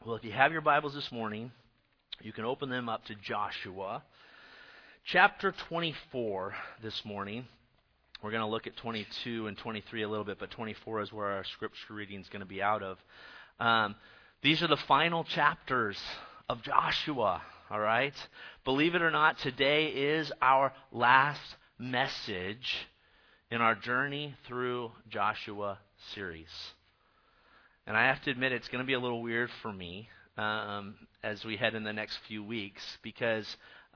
Well, if you have your Bibles this morning, you can open them up to Joshua. Chapter 24 this morning. We're going to look at 22 and 23 a little bit, but 24 is where our scripture reading is going to be out of. These are the final chapters of Joshua, all right? Believe it or not, today is our last message in our Journey Through Joshua series. And I have to admit, it's going to be a little weird for me as we head in the next few weeks because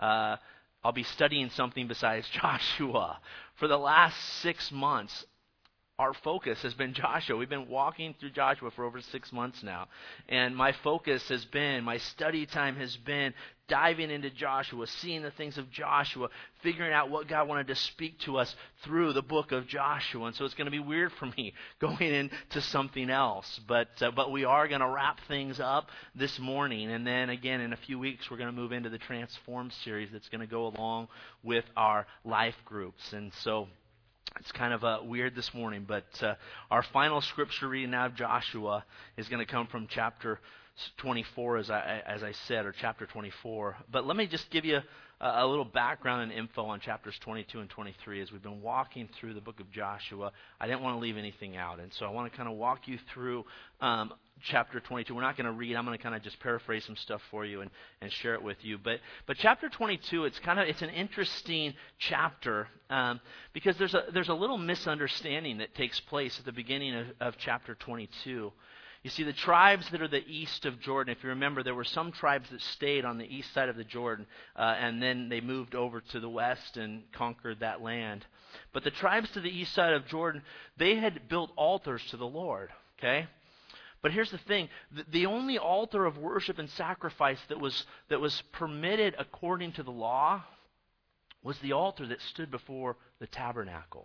I'll be studying something besides Joshua. For the last 6 months, our focus has been Joshua. We've been walking through Joshua for over 6 months now. And my focus has been, my study time has been diving into Joshua, seeing the things of Joshua, figuring out what God wanted to speak to us through the book of Joshua. And so it's going to be weird for me going into something else. But we are going to wrap things up this morning. And then again, in a few weeks, we're going to move into the Transform series that's going to go along with our life groups. And so it's kind of weird this morning, but our final scripture reading out of Joshua is going to come from chapter 24, as I said, or chapter 24. But let me just give you a little background and info on chapters 22 and 23. As we've been walking through the book of Joshua, I didn't want to leave anything out, and so I want to kind of walk you through chapter 22. We're not going to read. I'm going to kind of just paraphrase some stuff for you and share it with you. But chapter 22, it's an interesting chapter because there's a little misunderstanding that takes place at the beginning of chapter 22. You see, the tribes that are the east of Jordan, if you remember, there were some tribes that stayed on the east side of the Jordan, and then they moved over to the west and conquered that land. But the tribes to the east side of Jordan, they had built altars to the Lord, okay? But here's the thing, the only altar of worship and sacrifice that was permitted according to the law was the altar that stood before the tabernacle.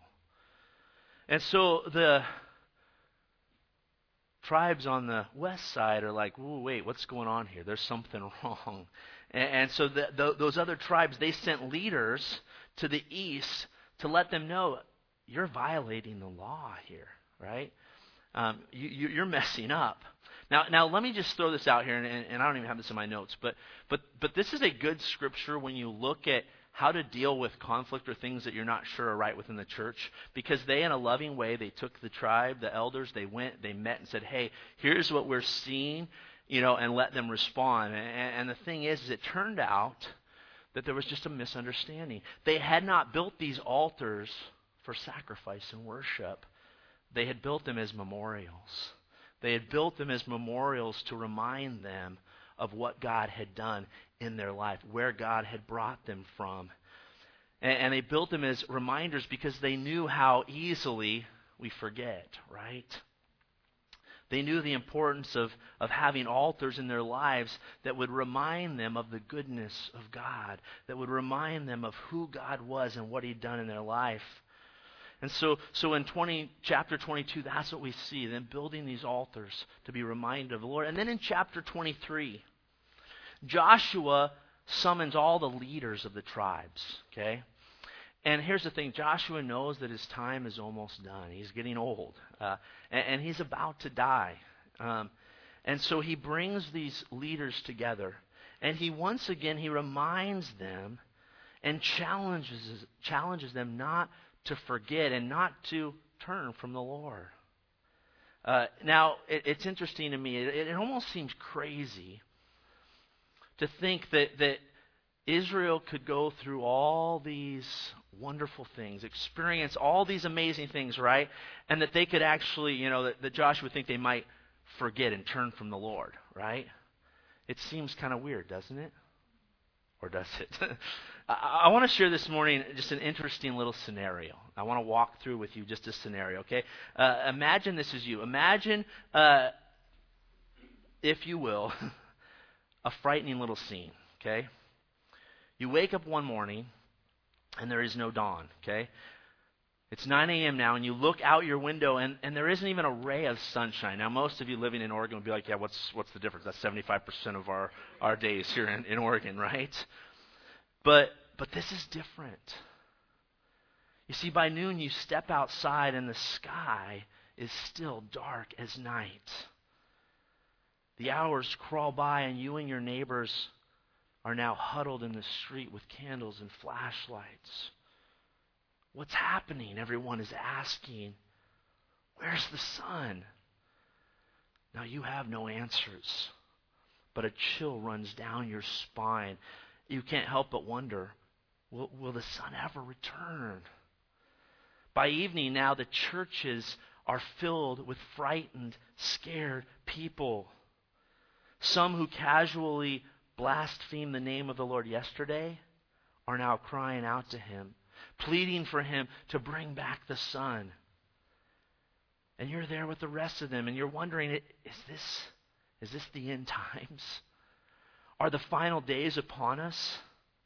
And so the tribes on the west side are like, "Ooh, wait, what's going on here? There's something wrong." And so those other tribes, they sent leaders to the east to let them know, you're violating the law here, right? You're messing up. Now let me just throw this out here, and I don't even have this in my notes, but this is a good scripture when you look at how to deal with conflict or things that you're not sure are right within the church, because they, in a loving way, they took the tribe, the elders, they met and said, hey, here's what we're seeing, and let them respond. And the thing is it turned out that there was just a misunderstanding. They had not built these altars for sacrifice and worship. They had built them as memorials. They had built them as memorials to remind them of what God had done in their life, where God had brought them from. And they built them as reminders because they knew how easily we forget, right? They knew the importance of having altars in their lives that would remind them of the goodness of God, that would remind them of who God was and what He'd done in their life. And so in chapter 22, that's what we see, them building these altars to be reminded of the Lord. And then in chapter 23, Joshua summons all the leaders of the tribes, okay? And here's the thing, Joshua knows that his time is almost done. He's getting old, and he's about to die. And so he brings these leaders together, and he reminds them and challenges them not to forget and not to turn from the Lord. Now, it's interesting to me. It almost seems crazy to think that Israel could go through all these wonderful things, experience all these amazing things, right? And that they could actually, that Joshua would think they might forget and turn from the Lord, right? It seems kind of weird, doesn't it? Or does it? I want to share this morning just an interesting little scenario. I want to walk through with you just a scenario, okay? Imagine this is you. Imagine, if you will, a frightening little scene, okay? You wake up one morning, and there is no dawn, okay? It's 9 a.m. now, and you look out your window, and there isn't even a ray of sunshine. Now, most of you living in Oregon would be like, yeah, what's the difference? That's 75% of our days here in Oregon, right? But this is different. You see, by noon, you step outside, and the sky is still dark as night. The hours crawl by and you and your neighbors are now huddled in the street with candles and flashlights. What's happening? Everyone is asking. Where's the sun? Now you have no answers, but a chill runs down your spine. You can't help but wonder, will the sun ever return? By evening now, the churches are filled with frightened, scared people. Some who casually blasphemed the name of the Lord yesterday are now crying out to him, pleading for him to bring back the sun. And you're there with the rest of them, and you're wondering, is this the end times? Are the final days upon us?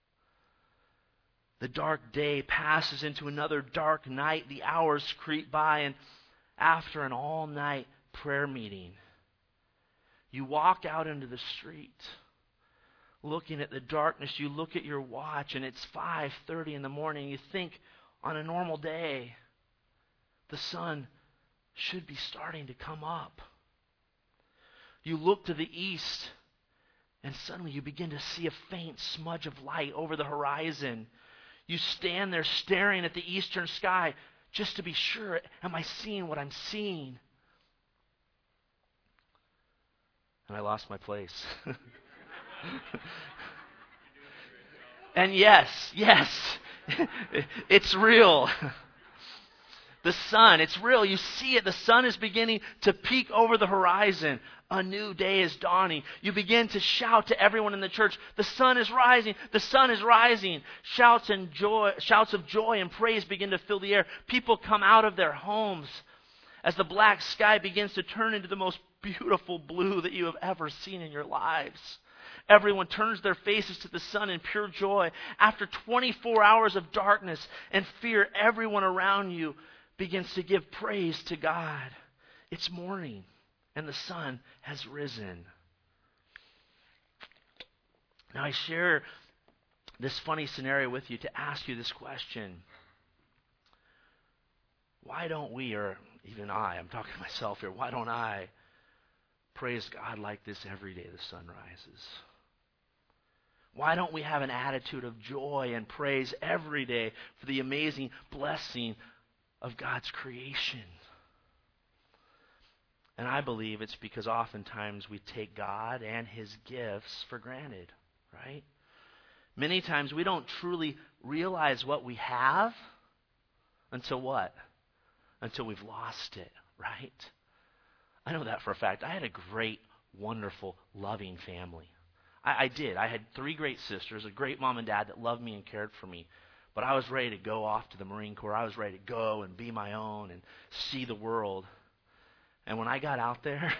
The dark day passes into another dark night. The hours creep by, and after an all-night prayer meeting, you walk out into the street, looking at the darkness. You look at your watch, and it's 5:30 in the morning. You think, on a normal day, the sun should be starting to come up. You look to the east, and suddenly you begin to see a faint smudge of light over the horizon. You stand there staring at the eastern sky just to be sure, am I seeing what I'm seeing? And I lost my place. And yes, it's real. The sun, it's real. You see it. The sun is beginning to peek over the horizon. A new day is dawning. You begin to shout to everyone in the church, the sun is rising, the sun is rising. Shouts of joy and praise begin to fill the air. People come out of their homes as the black sky begins to turn into the most beautiful blue that you have ever seen in your lives. Everyone turns their faces to the sun in pure joy. After 24 hours of darkness and fear, everyone around you begins to give praise to God. It's morning, and the sun has risen. Now, I share this funny scenario with you to ask you this question. Why don't we, or even I'm talking to myself here, why don't I praise God like this every day the sun rises? Why don't we have an attitude of joy and praise every day for the amazing blessing of God's creation? And I believe it's because oftentimes we take God and His gifts for granted, right? Many times we don't truly realize what we have until what? Until we've lost it, right? I know that for a fact. I had a great, wonderful, loving family. I did. I had 3 great sisters, a great mom and dad that loved me and cared for me. But I was ready to go off to the Marine Corps. I was ready to go and be my own and see the world. And when I got out there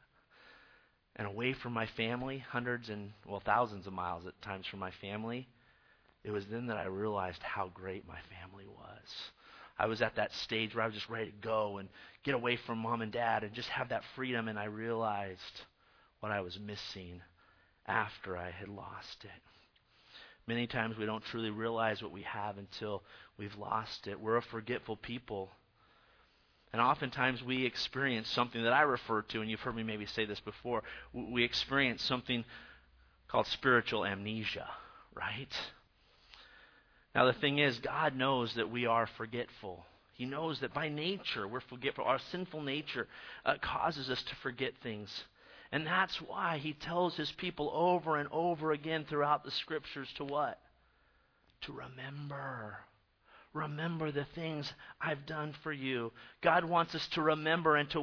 and away from my family, hundreds and, thousands of miles at times from my family, it was then that I realized how great my family was. I was at that stage where I was just ready to go and get away from mom and dad and just have that freedom, and I realized what I was missing after I had lost it. Many times we don't truly realize what we have until we've lost it. We're a forgetful people. And oftentimes we experience something that I refer to, and you've heard me maybe say this before, we experience something called spiritual amnesia, right? Now the thing is, God knows that we are forgetful. He knows that by nature we're forgetful. Our sinful nature causes us to forget things. And that's why He tells His people over and over again throughout the Scriptures to what? To remember. Remember the things I've done for you. God wants us to remember and to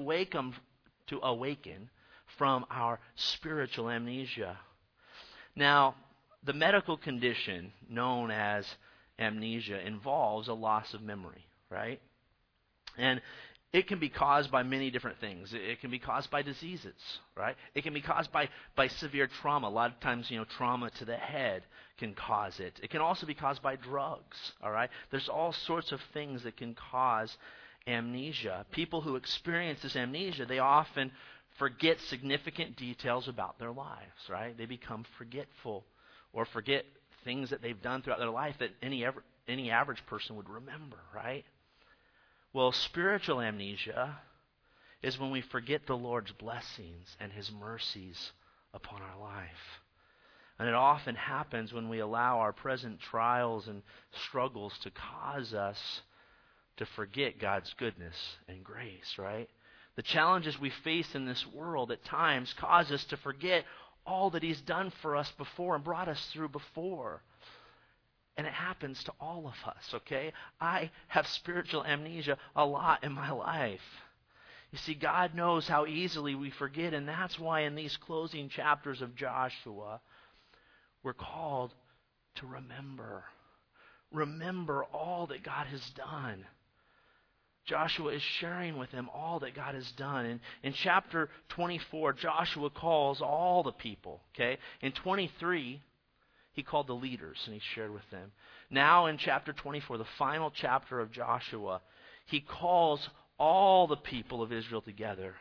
awaken from our spiritual amnesia. Now, the medical condition known as amnesia involves a loss of memory, right? And it can be caused by many different things. It can be caused by diseases, right? It can be caused by severe trauma. A lot of times, trauma to the head can cause it. It can also be caused by drugs, all right? There's all sorts of things that can cause amnesia. People who experience this amnesia, they often forget significant details about their lives, right? They become forgetful or forget things that they've done throughout their life that any average person would remember, right? Well, spiritual amnesia is when we forget the Lord's blessings and His mercies upon our life. And it often happens when we allow our present trials and struggles to cause us to forget God's goodness and grace, right? The challenges we face in this world at times cause us to forget all that He's done for us before and brought us through before. And it happens to all of us, okay? I have spiritual amnesia a lot in my life. You see, God knows how easily we forget, and that's why in these closing chapters of Joshua, we're called to remember. Remember all that God has done. Joshua is sharing with them all that God has done. And in chapter 24, Joshua calls all the people, okay? In 23, he called the leaders and he shared with them. Now in chapter 24, the final chapter of Joshua, he calls all the people of Israel together.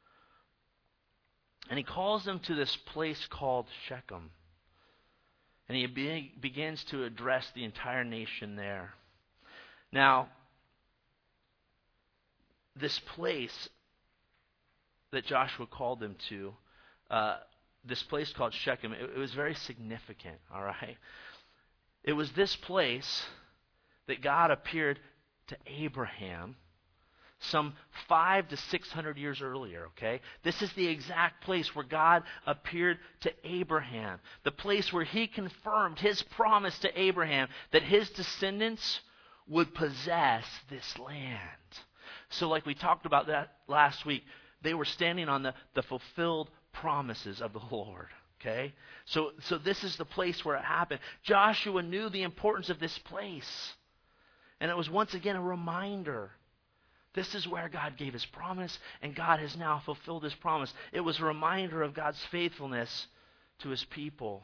And he calls them to this place called Shechem. And he begins to address the entire nation there. Now, this place that Joshua called them to, this place called Shechem, it was very significant, all right? It was this place that God appeared to Abraham some 500 to 600 years earlier, okay? This is the exact place where God appeared to Abraham. The place where He confirmed His promise to Abraham that his descendants would possess this land. So like we talked about that last week, they were standing on the fulfilled promises of the Lord, okay? So this is the place where it happened. Joshua knew the importance of this place. And it was once again a reminder. This is where God gave His promise, and God has now fulfilled His promise. It was a reminder of God's faithfulness to His people.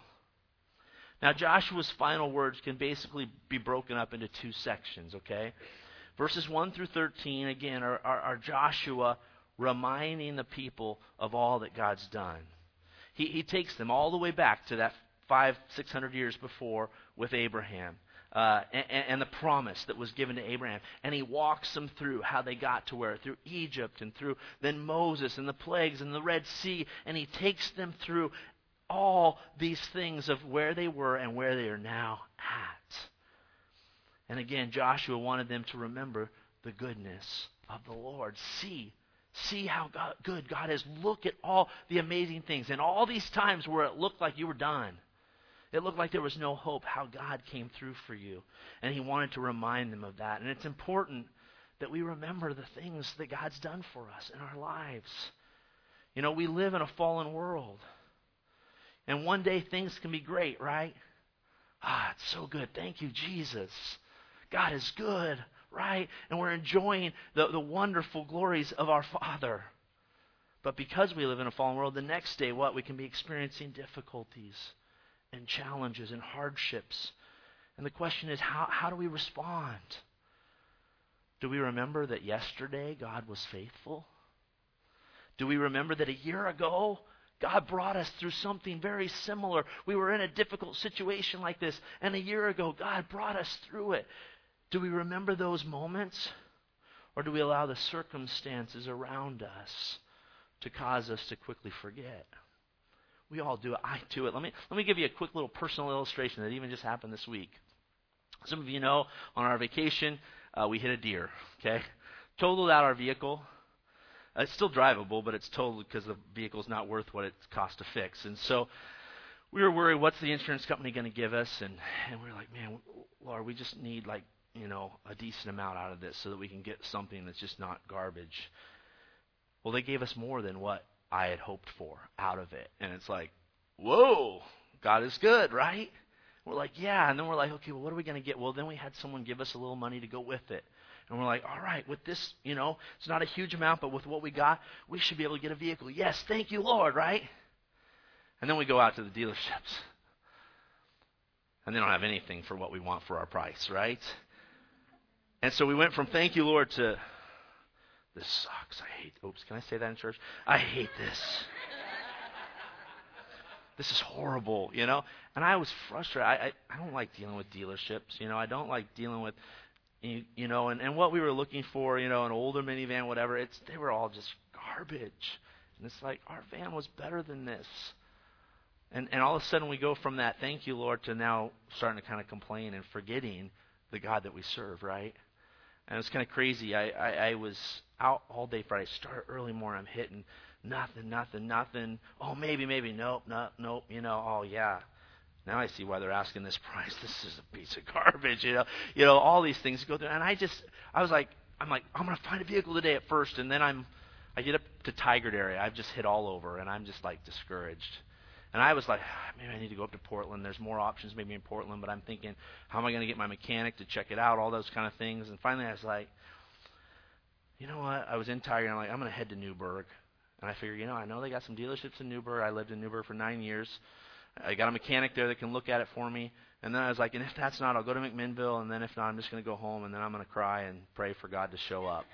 Now, Joshua's final words can basically be broken up into two sections, okay? Verses 1 through 13, again, are Joshua reminding the people of all that God's done. He takes them all the way back to that 500-600 years before with Abraham. And the promise that was given to Abraham. And he walks them through how they got to where, through Egypt and through then Moses and the plagues and the Red Sea. And he takes them through all these things of where they were and where they are now at. And again, Joshua wanted them to remember the goodness of the Lord. See how good God is. Look at all the amazing things. And all these times where it looked like you were done. It looked like there was no hope, how God came through for you. And He wanted to remind them of that. And it's important that we remember the things that God's done for us in our lives. You know, we live in a fallen world. And one day things can be great, right? It's so good. Thank you, Jesus. God is good, right? And we're enjoying the wonderful glories of our Father. But because we live in a fallen world, the next day, we can be experiencing difficulties and challenges and hardships. And the question is, how do we respond? Do we remember that yesterday God was faithful? Do we remember that a year ago God brought us through something very similar? We were in a difficult situation like this, and a year ago God brought us through it. Do we remember those moments? Or do we allow the circumstances around us to cause us to quickly forget? We all do it. I do it. Let me give you a quick little personal illustration that even just happened this week. Some of you know, on our vacation, we hit a deer, okay? Totaled out our vehicle. It's still drivable, but it's totaled because the vehicle's not worth what it costs to fix. And so we were worried, what's the insurance company going to give us? And we were like, man, Lord, we just need a decent amount out of this so that we can get something that's just not garbage. Well, they gave us more than what I had hoped for out of it. And it's like, whoa, God is good, right? We're like, yeah. And then we're like, okay, well, what are we going to get? Well, then we had someone give us a little money to go with it. And we're like, all right, with this, it's not a huge amount, but with what we got, we should be able to get a vehicle. Yes, thank you, Lord, right? And then we go out to the dealerships. And they don't have anything for what we want for our price, right? And so we went from thank you, Lord, to this sucks. Can I say that in church? I hate this. This is horrible, And I was frustrated. I don't like dealing with dealerships, I don't like dealing with, and what we were looking for, an older minivan, whatever, they were all just garbage. And it's like, our van was better than this. And all of a sudden we go from that, thank you, Lord, to now starting to kind of complain and forgetting the God that we serve, right? And it's kind of crazy. I was out all day Friday. Started early morning. I'm hitting nothing. Oh, maybe. Nope. Oh, yeah. Now I see why they're asking this price. This is a piece of garbage, all these things go through. And I was like, I'm going to find a vehicle today at first. And then I get up to Tigard area. I've just hit all over, and I'm just like discouraged. And I was like, maybe I need to go up to Portland. There's more options maybe in Portland, but I'm thinking, how am I going to get my mechanic to check it out, all those kind of things. And finally I was like, you know what? I was in Tigard, and I'm like, I'm going to head to Newburgh. And I figured, I know they got some dealerships in Newburgh. I lived in Newburgh for 9 years. I got a mechanic there that can look at it for me. And then I was like, and if that's not, I'll go to McMinnville, and then if not, I'm just going to go home, and then I'm going to cry and pray for God to show up,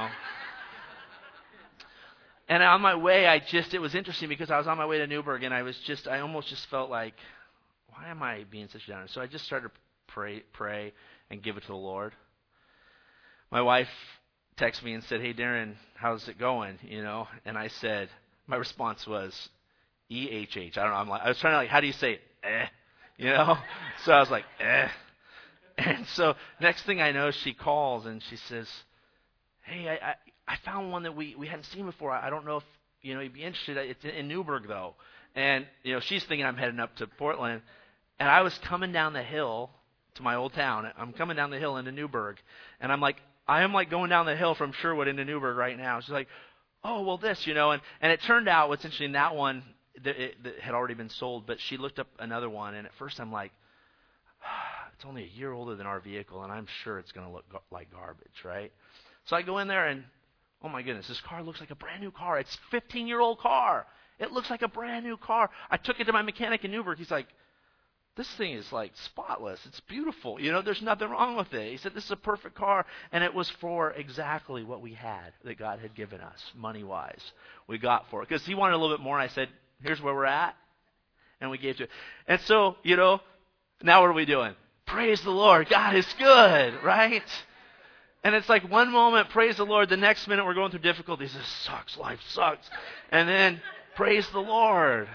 And on my way, it was interesting because I was on my way to Newburgh, and I almost just felt like, why am I being such a downer? So I just started to pray and give it to the Lord. My wife texted me and said, hey, Darren, how's it going? And I said, my response was, E-H-H. I don't know. I was trying to how do you say it? So I was like, And so next thing I know, she calls and she says, hey, I found one that we hadn't seen before. I don't know if, you'd be interested. It's in Newburgh, though. And, she's thinking I'm heading up to Portland. And I was coming down the hill to my old town. I'm coming down the hill into Newburgh. And I am going down the hill from Sherwood into Newburgh right now. She's like, oh, well, this, And it turned out, what's interesting, that one that had already been sold. But she looked up another one. And at first I'm like, it's only a year older than our vehicle. And I'm sure it's going to look like garbage, right? So I go in there and, oh my goodness, this car looks like a brand new car. It's a 15-year-old car. It looks like a brand new car. I took it to my mechanic in Newburgh. He's like, this thing is like spotless. It's beautiful. There's nothing wrong with it. He said, this is a perfect car. And it was for exactly what we had that God had given us, money-wise. We got for it. Because he wanted a little bit more. And I said, here's where we're at. And we gave to it. And so, now what are we doing? Praise the Lord. God is good, right? And it's like one moment, praise the Lord. The next minute, we're going through difficulties. This sucks. Life sucks. And then, praise the Lord.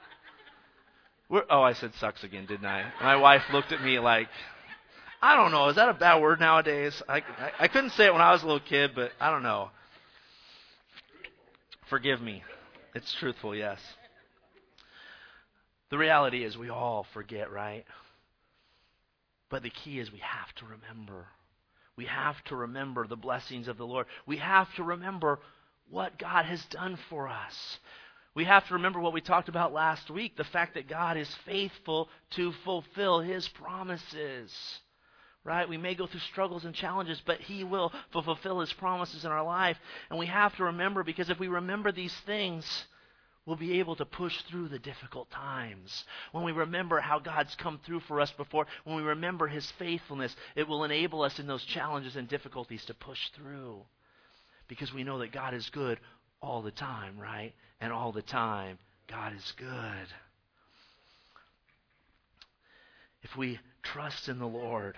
I said sucks again, didn't I? My wife looked at me like, I don't know. Is that a bad word nowadays? I couldn't say it when I was a little kid, but I don't know. Forgive me. It's truthful, yes. The reality is we all forget, right? But the key is we have to remember. We have to remember the blessings of the Lord. We have to remember what God has done for us. We have to remember what we talked about last week, the fact that God is faithful to fulfill His promises. Right? We may go through struggles and challenges, but He will fulfill His promises in our life. And we have to remember, because if we remember these things, we'll be able to push through the difficult times. When we remember how God's come through for us before, when we remember His faithfulness, it will enable us in those challenges and difficulties to push through. Because we know that God is good all the time, right? And all the time, God is good. If we trust in the Lord,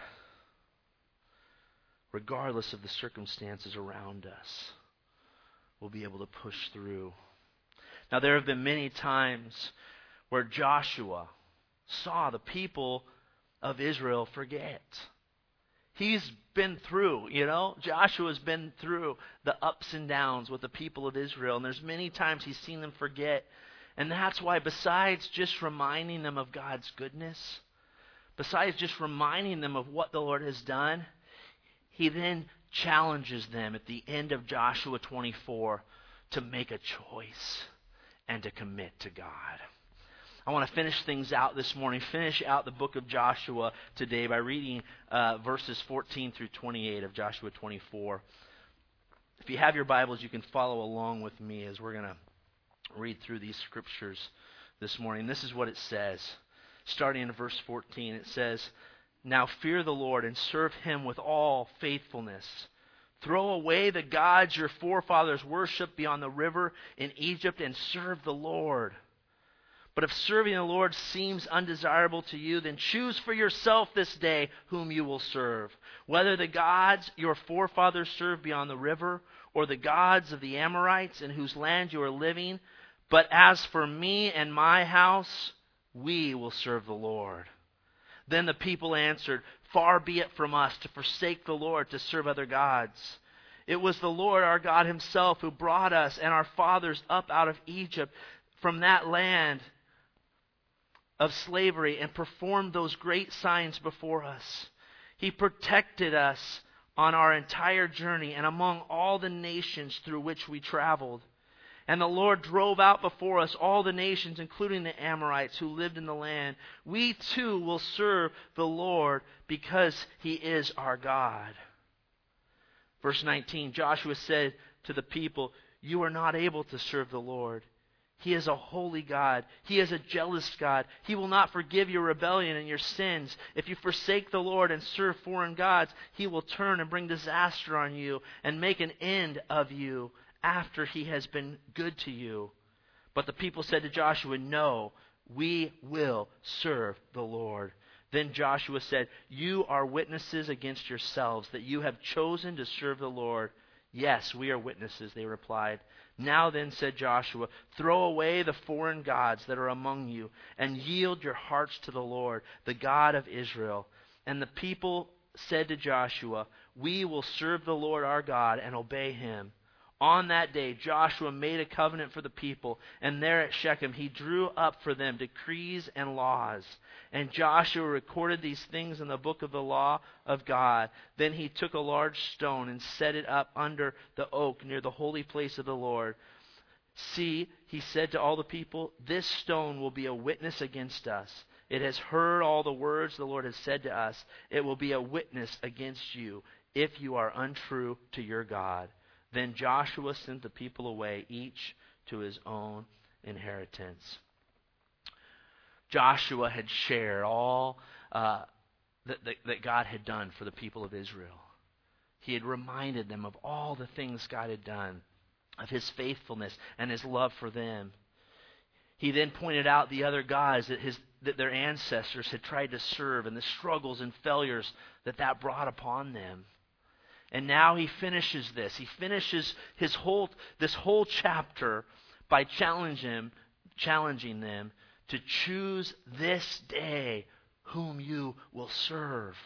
regardless of the circumstances around us, we'll be able to push through. Now, there have been many times where Joshua saw the people of Israel forget. He's been through, Joshua's been through the ups and downs with the people of Israel. And there's many times he's seen them forget. And that's why, besides just reminding them of God's goodness, besides just reminding them of what the Lord has done, he then challenges them at the end of Joshua 24 to make a choice and to commit to God. I want to finish things out this morning, finish out the book of Joshua today by reading verses 14 through 28 of Joshua 24. If you have your Bibles, you can follow along with me as we're going to read through these scriptures this morning. This is what it says. Starting in verse 14, it says, "Now fear the Lord and serve Him with all faithfulness. Throw away the gods your forefathers worshipped beyond the river in Egypt and serve the Lord. But if serving the Lord seems undesirable to you, then choose for yourself this day whom you will serve, whether the gods your forefathers served beyond the river, or the gods of the Amorites in whose land you are living. But as for me and my house, we will serve the Lord." Then the people answered, "Far be it from us to forsake the Lord to serve other gods. It was the Lord our God himself who brought us and our fathers up out of Egypt from that land of slavery and performed those great signs before us. He protected us on our entire journey and among all the nations through which we traveled. And the Lord drove out before us all the nations, including the Amorites who lived in the land. We too will serve the Lord because he is our God." Verse 19, Joshua said to the people, "You are not able to serve the Lord. He is a holy God. He is a jealous God. He will not forgive your rebellion and your sins. If you forsake the Lord and serve foreign gods, he will turn and bring disaster on you and make an end of you after he has been good to you." But the people said to Joshua, "No, we will serve the Lord." Then Joshua said, "You are witnesses against yourselves that you have chosen to serve the Lord." "Yes, we are witnesses," they replied. "Now then," said Joshua, "throw away the foreign gods that are among you and yield your hearts to the Lord, the God of Israel." And the people said to Joshua, "We will serve the Lord our God and obey him." On that day, Joshua made a covenant for the people, and there at Shechem he drew up for them decrees and laws. And Joshua recorded these things in the book of the law of God. Then he took a large stone and set it up under the oak near the holy place of the Lord. "See," he said to all the people, "this stone will be a witness against us. It has heard all the words the Lord has said to us. It will be a witness against you if you are untrue to your God." Then Joshua sent the people away, each to his own inheritance. Joshua had shared all that God had done for the people of Israel. He had reminded them of all the things God had done, of his faithfulness and his love for them. He then pointed out the other gods that their ancestors had tried to serve and the struggles and failures that brought upon them. And now he finishes this. He finishes this whole chapter by challenging them to choose this day whom you will serve.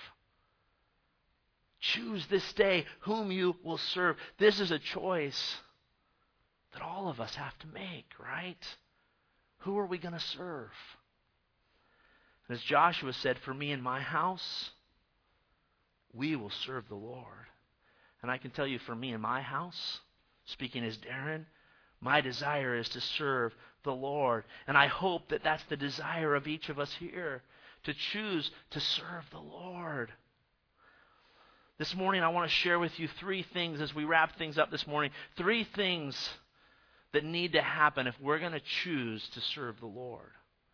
Choose this day whom you will serve. This is a choice that all of us have to make, right? Who are we going to serve? As Joshua said, "For me and my house, we will serve the Lord." And I can tell you, for me and my house, speaking as Darren, my desire is to serve the Lord. And I hope that that's the desire of each of us here, to choose to serve the Lord. This morning I want to share with you 3 things as we wrap things up this morning. 3 things that need to happen if we're going to choose to serve the Lord.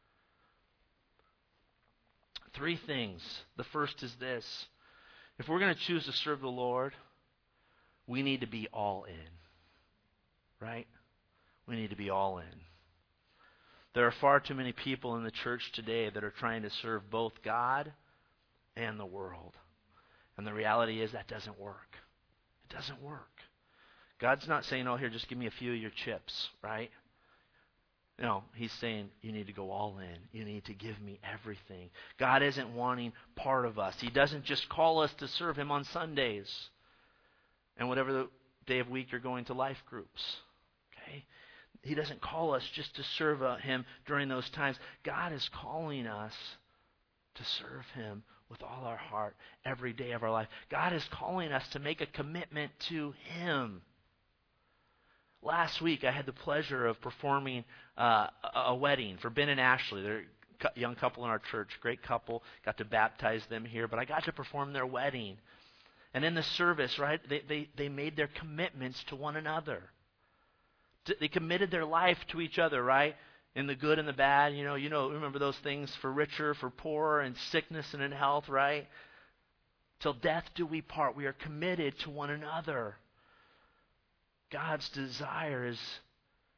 3 things. The first is this. If we're going to choose to serve the Lord, we need to be all in, right? We need to be all in. There are far too many people in the church today that are trying to serve both God and the world. And the reality is that doesn't work. It doesn't work. God's not saying, "Oh, here, just give me a few of your chips," right? No, he's saying you need to go all in. You need to give me everything. God isn't wanting part of us. He doesn't just call us to serve him on Sundays and whatever the day of week you're going to life groups. Okay? He doesn't call us just to serve him during those times. God is calling us to serve him with all our heart every day of our life. God is calling us to make a commitment to him. Last week I had the pleasure of performing a wedding for Ben and Ashley. They're a young couple in our church, great couple. Got to baptize them here, but I got to perform their wedding. And in the service, right, they made their commitments to one another. They committed their life to each other, right? In the good and the bad, remember those things, for richer, for poorer, in sickness and in health, right? Till death do we part. We are committed to one another. God's desire is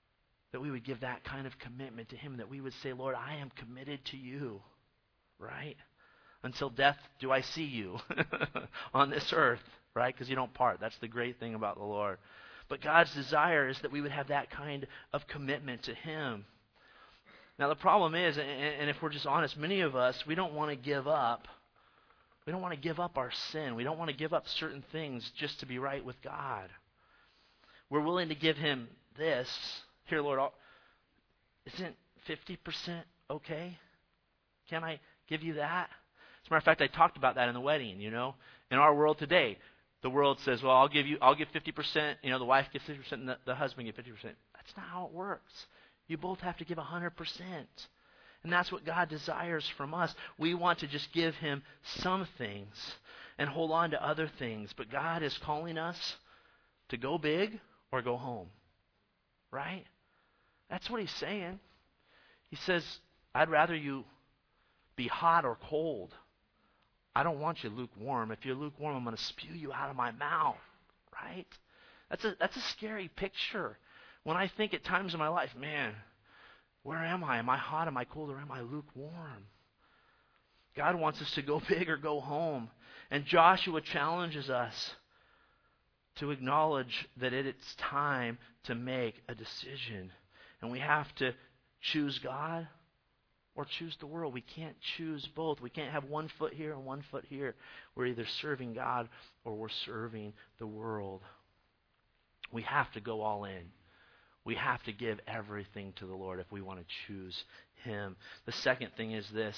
that we would give that kind of commitment to him, that we would say, Lord, I am committed to you, right? Until death do I see you on this earth, right? Because you don't part. That's the great thing about the Lord. But God's desire is that we would have that kind of commitment to him. Now the problem is, and if we're just honest, many of us, we don't want to give up. We don't want to give up our sin. We don't want to give up certain things just to be right with God. We're willing to give him this. Here, Lord, isn't 50% okay? Can I give you that? As a matter of fact, I talked about that in the wedding, In our world today, the world says, well, I'll give 50%, the wife gives 50% and the husband gives 50%. That's not how it works. You both have to give 100%. And that's what God desires from us. We want to just give him some things and hold on to other things. But God is calling us to go big or go home. Right? That's what he's saying. He says, I'd rather you be hot or cold. I don't want you lukewarm. If you're lukewarm, I'm going to spew you out of my mouth. Right? That's a scary picture. When I think at times in my life, man, where am I? Am I hot? Am I cold? Or am I lukewarm? God wants us to go big or go home. And Joshua challenges us to acknowledge that it's time to make a decision. And we have to choose God or choose the world. We can't choose both. We can't have one foot here and one foot here. We're either serving God or we're serving the world. We have to go all in. We have to give everything to the Lord if we want to choose him. The second thing is this.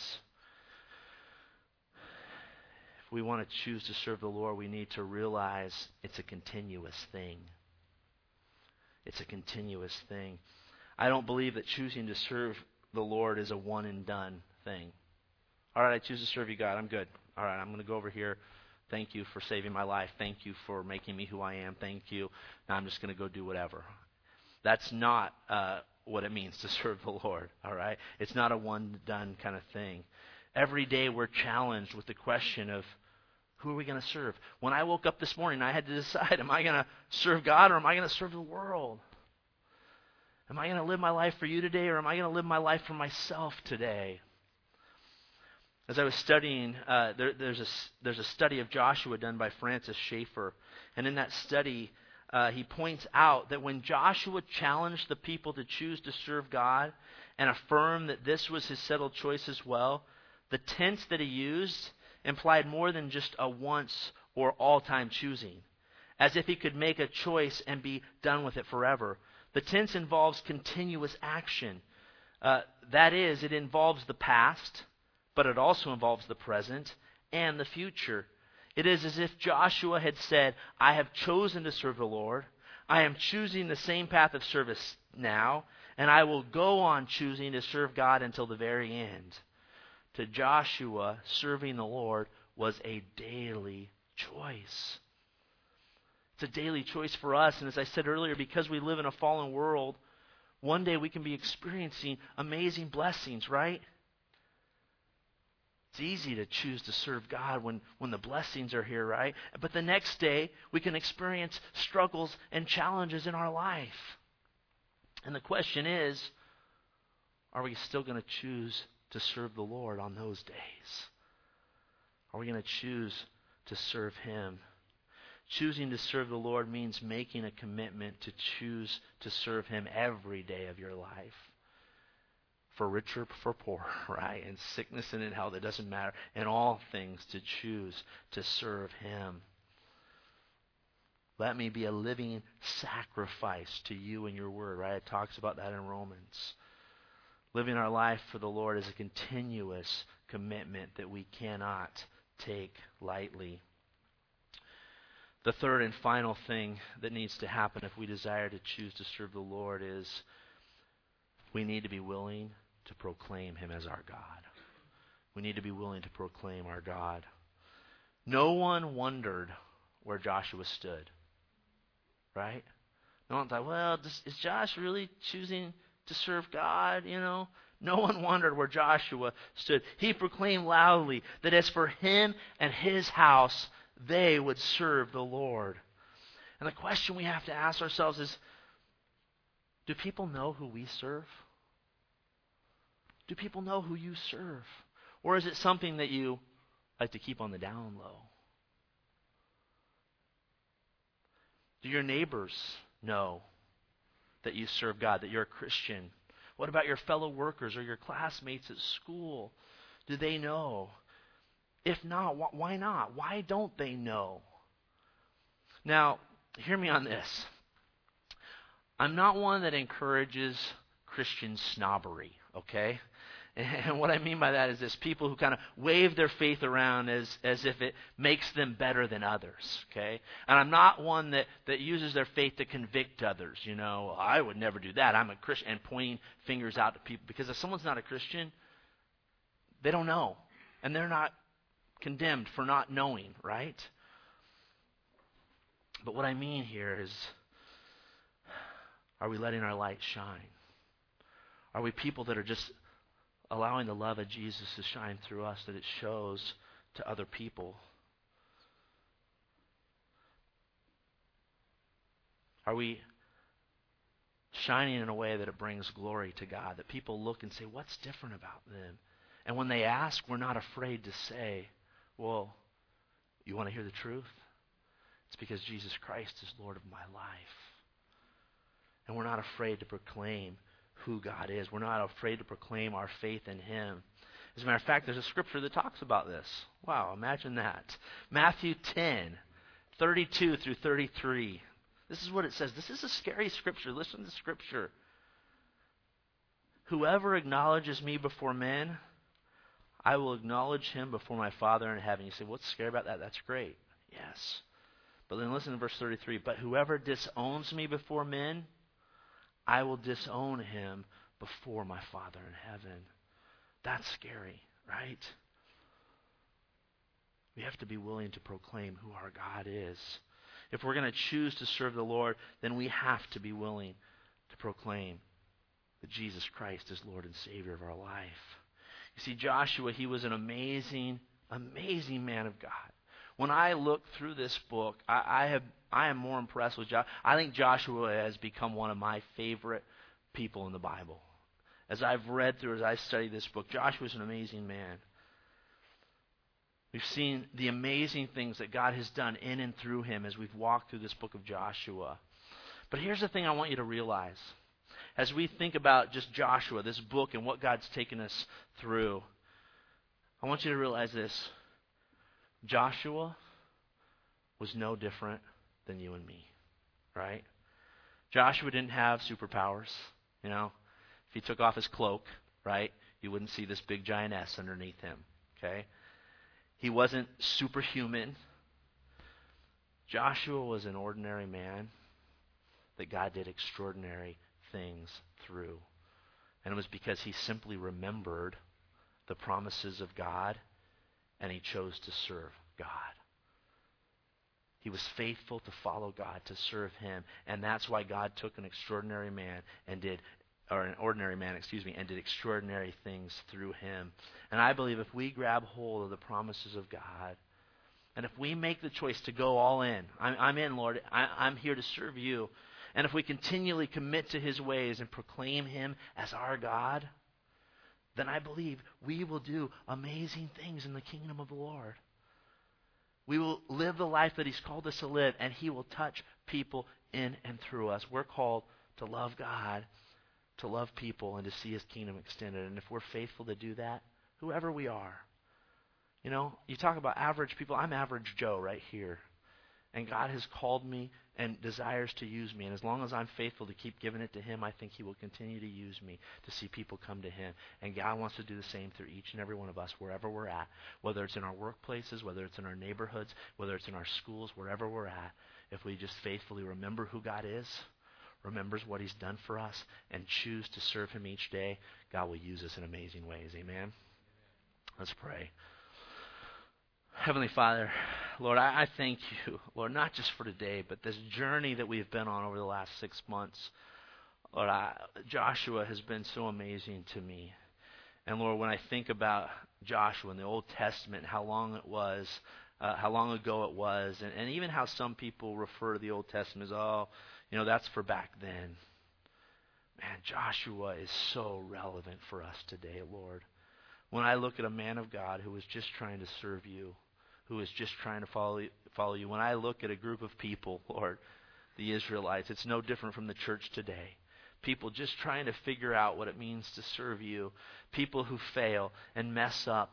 If we want to choose to serve the Lord, we need to realize it's a continuous thing. It's a continuous thing. I don't believe that choosing to serve the Lord is a one and done thing. All right, I choose to serve you, God. I'm good. All right, I'm going to go over here. Thank you for saving my life. Thank you for making me who I am. Thank you. Now I'm just going to go do whatever. That's not what it means to serve the Lord, all right? It's not a one-done kind of thing. Every day we're challenged with the question of, who are we going to serve? When I woke up this morning, I had to decide, am I going to serve God or am I going to serve the world? Am I going to live my life for you today or am I going to live my life for myself today? As I was studying, there's a study of Joshua done by Francis Schaeffer. And in that study, he points out that when Joshua challenged the people to choose to serve God and affirmed that this was his settled choice as well, the tense that he used implied more than just a once or all-time choosing, as if he could make a choice and be done with it forever. The tense involves continuous action. That is, it involves the past, but it also involves the present and the future. It is as if Joshua had said, I have chosen to serve the Lord. I am choosing the same path of service now, and I will go on choosing to serve God until the very end. To Joshua, serving the Lord was a daily choice. It's a daily choice for us, and as I said earlier, because we live in a fallen world, one day we can be experiencing amazing blessings, right? It's easy to choose to serve God when the blessings are here, right? But the next day, we can experience struggles and challenges in our life. And the question is, are we still going to choose to serve the Lord on those days? Are we going to choose to serve him? Choosing to serve the Lord means making a commitment to choose to serve him every day of your life. For richer, for poor, right? In sickness and in health, it doesn't matter. In all things, to choose to serve him. Let me be a living sacrifice to you and your word, right? It talks about that in Romans. Living our life for the Lord is a continuous commitment that we cannot take lightly. The third and final thing that needs to happen if we desire to choose to serve the Lord is we need to be willing to proclaim him as our God. We need to be willing to proclaim our God. No one wondered where Joshua stood, right? No one thought, well, is Josh really choosing to serve God, No one wondered where Joshua stood. He proclaimed loudly that as for him and his house, they would serve the Lord. And the question we have to ask ourselves is, Do people know who we serve? Do people know who you serve? Or is it something that you like to keep on the down low? Do your neighbors know that you serve God, that you're a Christian? What about your fellow workers or your classmates at school? Do they know? If not, why not? Why don't they know? Now, hear me on this. I'm not one that encourages Christian snobbery, okay? And what I mean by that is this: people who kind of wave their faith around as if it makes them better than others, okay? And I'm not one that uses their faith to convict others. You know, I would never do that. I'm a Christian, and pointing fingers out to people. Because if someone's not a Christian, they don't know. And they're not condemned for not knowing, right? But what I mean here is, are we letting our light shine? Are we people that are just allowing the love of Jesus to shine through us, that it shows to other people? Are we shining in a way that it brings glory to God, that people look and say, what's different about them? And when they ask, we're not afraid to say, well, you want to hear the truth? It's because Jesus Christ is Lord of my life. And we're not afraid to proclaim who God is. We're not afraid to proclaim our faith in Him. As a matter of fact, there's a scripture that talks about this. Wow, imagine that. Matthew 10, 32 through 33. This is what it says. This is a scary scripture. Listen to the scripture. Whoever acknowledges me before men, I will acknowledge him before my Father in heaven. You say, what's scary about that? That's great. Yes. But then listen to verse 33. But whoever disowns me before men, I will disown him before my Father in heaven. That's scary, right? We have to be willing to proclaim who our God is. If we're going to choose to serve the Lord, then we have to be willing to proclaim that Jesus Christ is Lord and Savior of our life. You see, Joshua, he was an amazing, amazing man of God. When I look through this book, I am more impressed with Joshua. I think Joshua has become one of my favorite people in the Bible. As I've read through, as I study this book, Joshua is an amazing man. We've seen the amazing things that God has done in and through him as we've walked through this book of Joshua. But here's the thing I want you to realize. As we think about just Joshua, this book, and what God's taken us through, I want you to realize this. Joshua was no different than you and me, right? Joshua didn't have superpowers, you know. If he took off his cloak, right, you wouldn't see this big giant S underneath him, okay? He wasn't superhuman. Joshua was an ordinary man that God did extraordinary things through. And it was because he simply remembered the promises of God and he chose to serve God. He was faithful to follow God, to serve him. And that's why God took an extraordinary man and did an ordinary man, and did extraordinary things through him. And I believe if we grab hold of the promises of God, and if we make the choice to go all in, I'm in, Lord, I'm here to serve you. And if we continually commit to his ways and proclaim him as our God, then I believe we will do amazing things in the kingdom of the Lord. We will live the life that he's called us to live, and he will touch people in and through us. We're called to love God, to love people, and to see his kingdom extended. And if we're faithful to do that, whoever we are, you know, you talk about average people. I'm average Joe right here. And God has called me and desires to use me. And as long as I'm faithful to keep giving it to him, I think he will continue to use me to see people come to him. And God wants to do the same through each and every one of us, wherever we're at. Whether it's in our workplaces, whether it's in our neighborhoods, whether it's in our schools, wherever we're at. If we just faithfully remember who God is, remembers what he's done for us, and choose to serve him each day, God will use us in amazing ways. Amen? Let's pray. Heavenly Father, Lord, I thank you, Lord, not just for today, but this journey that we've been on over the last 6 months. Lord, Joshua has been so amazing to me. And Lord, when I think about Joshua in the Old Testament, how long it was, how long ago it was, and even how some people refer to the Old Testament as, oh, you know, that's for back then. Man, Joshua is so relevant for us today, Lord. When I look at a man of God who was just trying to serve you, who was just trying to follow you, when I look at a group of people, Lord, the Israelites, it's no different from the church today. People just trying to figure out what it means to serve you. People who fail and mess up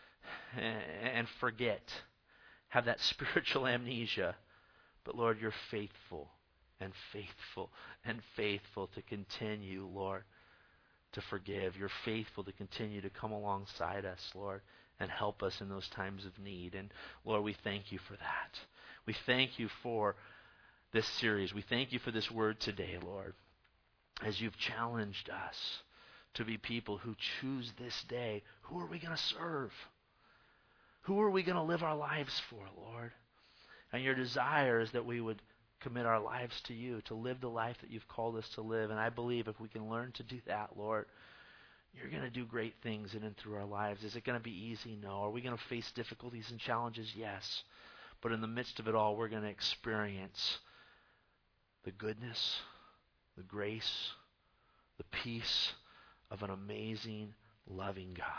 and forget, have that spiritual amnesia. But Lord, you're faithful and faithful and faithful to continue, Lord, to forgive. You're faithful to continue to come alongside us, Lord, and help us in those times of need. And Lord, we thank you for that. We thank you for this series. We thank you for this word today, Lord, as you've challenged us to be people who choose this day, who are we going to serve? Who are we going to live our lives for, Lord? And your desire is that we would commit our lives to you, to live the life that you've called us to live. And I believe if we can learn to do that, Lord, you're going to do great things in and through our lives. Is it going to be easy? No. Are we going to face difficulties and challenges? Yes. But in the midst of it all, we're going to experience the goodness, the grace, the peace of an amazing, loving God.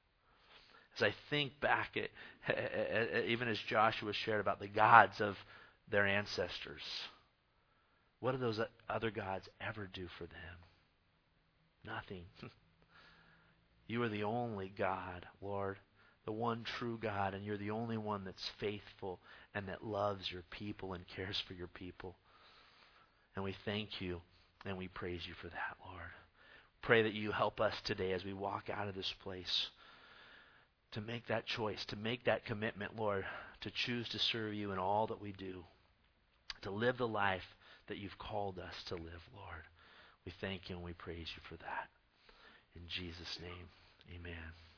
As I think back at even as Joshua shared about the gods of their ancestors, what do those other gods ever do for them? Nothing. You are the only God, Lord, the one true God, and you're the only one that's faithful and that loves your people and cares for your people. And we thank you and we praise you for that, Lord. Pray that you help us today as we walk out of this place to make that choice, to make that commitment, Lord, to choose to serve you in all that we do, to live the life that you've called us to live, Lord. We thank you and we praise you for that. In Jesus' name, amen.